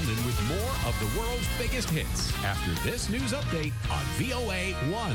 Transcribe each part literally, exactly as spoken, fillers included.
Golden with more of the world's biggest hits after this news update on V O A one.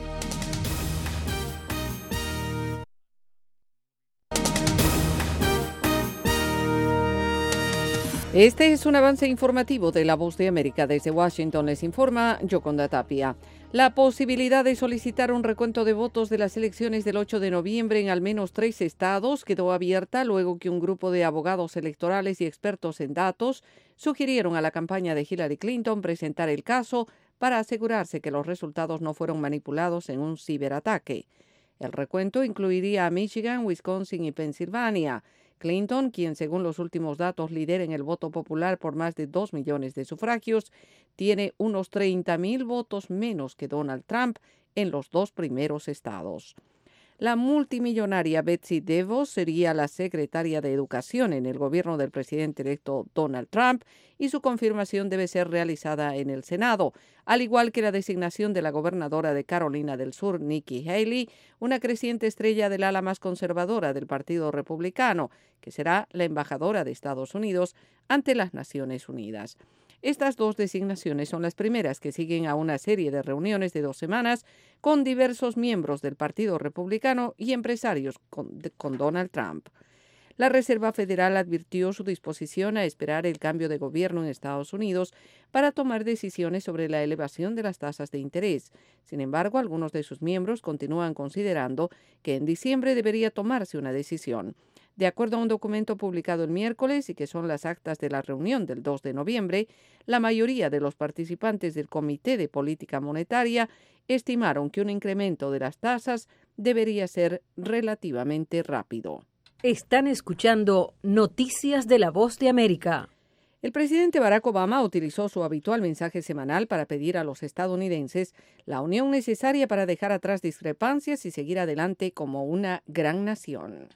Este es un avance informativo de La Voz de América. Desde Washington les informa Yoconda Tapia. La posibilidad de solicitar un recuento de votos de las elecciones del ocho de noviembre en al menos tres estados quedó abierta luego que un grupo de abogados electorales y expertos en datos sugirieron a la campaña de Hillary Clinton presentar el caso para asegurarse que los resultados no fueron manipulados en un ciberataque. El recuento incluiría a Michigan, Wisconsin y Pensilvania. Clinton, quien según los últimos datos lidera en el voto popular por más de dos millones de sufragios, tiene unos treinta mil votos menos que Donald Trump en los dos primeros estados. La multimillonaria Betsy DeVos sería la secretaria de Educación en el gobierno del presidente electo Donald Trump y su confirmación debe ser realizada en el Senado, al igual que la designación de la gobernadora de Carolina del Sur, Nikki Haley, una creciente estrella del ala más conservadora del Partido Republicano, que será la embajadora de Estados Unidos ante las Naciones Unidas. Estas dos designaciones son las primeras que siguen a una serie de reuniones de dos semanas con diversos miembros del Partido Republicano y empresarios con, con Donald Trump. La Reserva Federal advirtió su disposición a esperar el cambio de gobierno en Estados Unidos para tomar decisiones sobre la elevación de las tasas de interés. Sin embargo, algunos de sus miembros continúan considerando que en diciembre debería tomarse una decisión. De acuerdo a un documento publicado el miércoles y que son las actas de la reunión del dos de noviembre, la mayoría de los participantes del Comité de Política Monetaria estimaron que un incremento de las tasas debería ser relativamente rápido. Están escuchando Noticias de la Voz de América. El presidente Barack Obama utilizó su habitual mensaje semanal para pedir a los estadounidenses la unión necesaria para dejar atrás discrepancias y seguir adelante como una gran nación.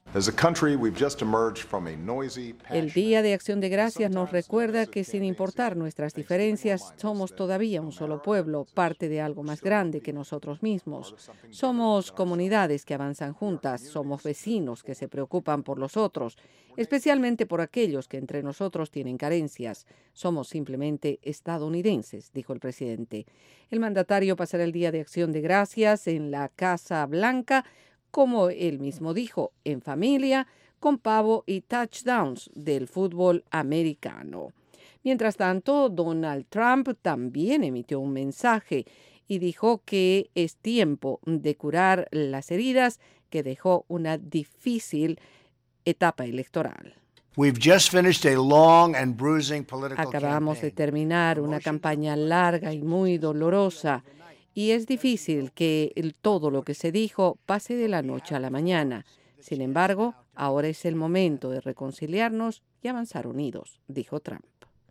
El Día de Acción de Gracias nos recuerda que sin importar nuestras diferencias, somos todavía un solo pueblo, parte de algo más grande que nosotros mismos. Somos comunidades que avanzan juntas, somos vecinos que se preocupan por los otros, especialmente por aquellos que entre nosotros tienen carencias. Somos simplemente estadounidenses, dijo el presidente. El mandatario pasará el Día de Acción de Gracias en la Casa Blanca, como él mismo dijo, en familia, con pavo y touchdowns del fútbol americano. Mientras tanto, Donald Trump también emitió un mensaje y dijo que es tiempo de curar las heridas que dejó una difícil etapa electoral. Acabamos de terminar una campaña larga y muy dolorosa y es difícil que el, todo lo que se dijo pase de la noche a la mañana. Sin embargo, ahora es el momento de reconciliarnos y avanzar unidos, dijo Trump.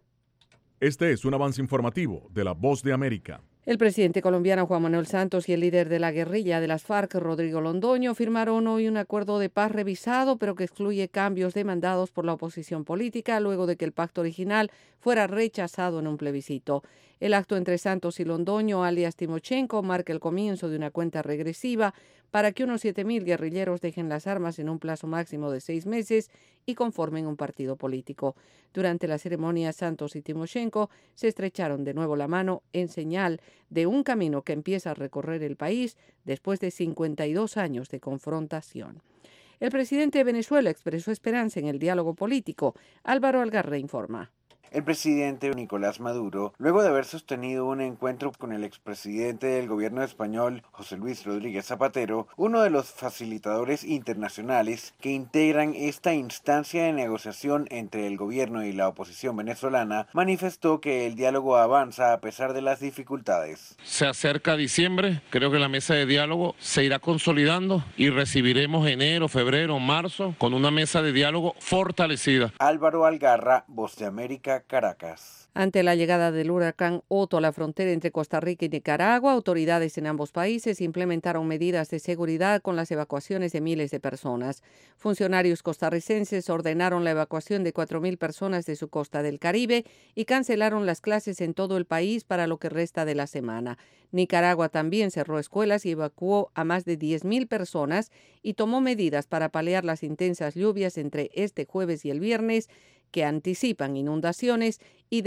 Este es un avance informativo de La Voz de América. El presidente colombiano Juan Manuel Santos y el líder de la guerrilla de las FARC, Rodrigo Londoño, firmaron hoy un acuerdo de paz revisado, pero que excluye cambios demandados por la oposición política luego de que el pacto original fuera rechazado en un plebiscito. El acto entre Santos y Londoño, alias Timochenko, marca el comienzo de una cuenta regresiva para que unos siete mil guerrilleros dejen las armas en un plazo máximo de seis meses y conformen un partido político. Durante la ceremonia, Santos y Timochenko se estrecharon de nuevo la mano en señal de un camino que empieza a recorrer el país después de cincuenta y dos años de confrontación. El presidente de Venezuela expresó esperanza en el diálogo político. Álvaro Algarra informa. El presidente Nicolás Maduro, luego de haber sostenido un encuentro con el expresidente del gobierno español, José Luis Rodríguez Zapatero, uno de los facilitadores internacionales que integran esta instancia de negociación entre el gobierno y la oposición venezolana, manifestó que el diálogo avanza a pesar de las dificultades. Se acerca diciembre, creo que la mesa de diálogo se irá consolidando y recibiremos enero, febrero, marzo con una mesa de diálogo fortalecida. Álvaro Algarra, Voz de América, Caracas. Ante la llegada del huracán Otto a la frontera entre Costa Rica y Nicaragua, autoridades en ambos países implementaron medidas de seguridad con las evacuaciones de miles de personas. Funcionarios costarricenses ordenaron la evacuación de cuatro mil personas de su costa del Caribe y cancelaron las clases en todo el país para lo que resta de la semana. Nicaragua también cerró escuelas y evacuó a más de diez mil personas y tomó medidas para paliar las intensas lluvias entre este jueves y el viernes que anticipan inundaciones y